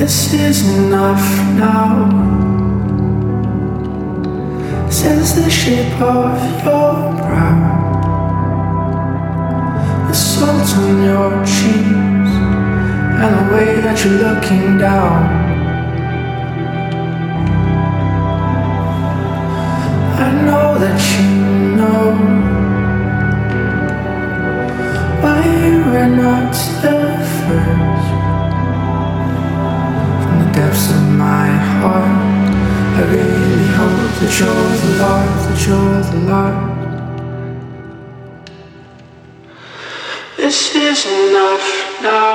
This is enough now, says the shape of your brow, the salt on your cheeks, and the way that you're looking down. I know that you know why you were not the first. From the depths of my heart, I really hope that you're the Lord, that you're the Lord. This is enough now.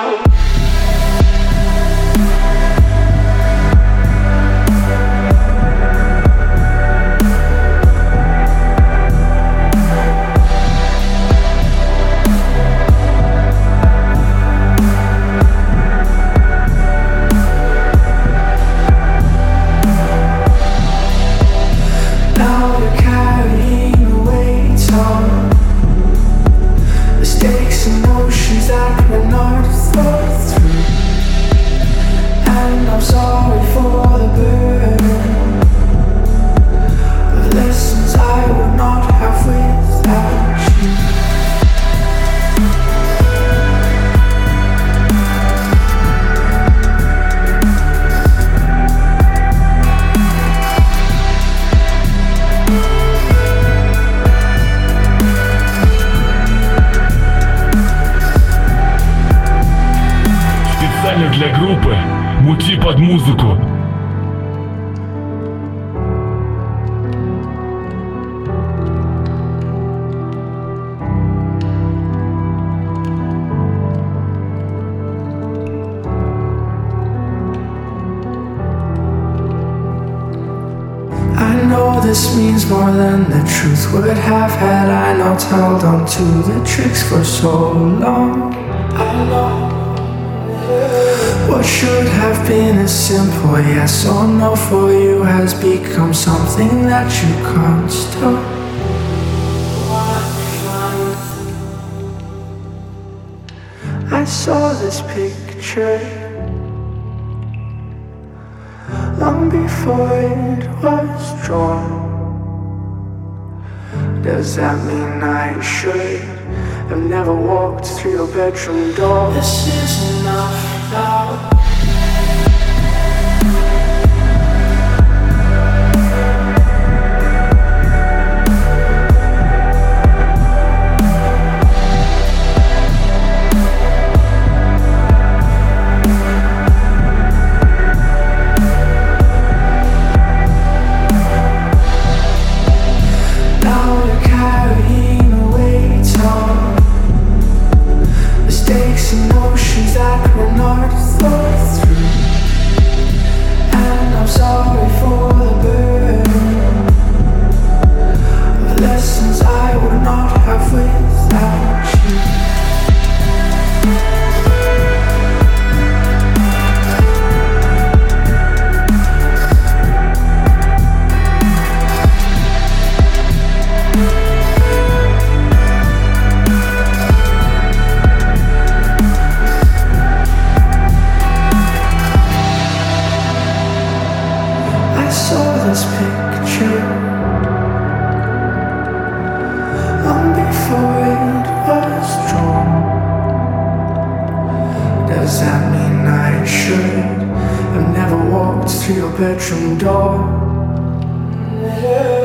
Для группы «Мути под музыку». I know this means more than the truth would have had I not held on to the tricks for so long. I know what should have been a simple yes or no for you has become something that you can't stop. I saw this picture long before it was drawn. Does that mean I should have never walked through your bedroom door? This is enough now. This picture long before it was drawn. Does that mean I should have never walked through your bedroom door?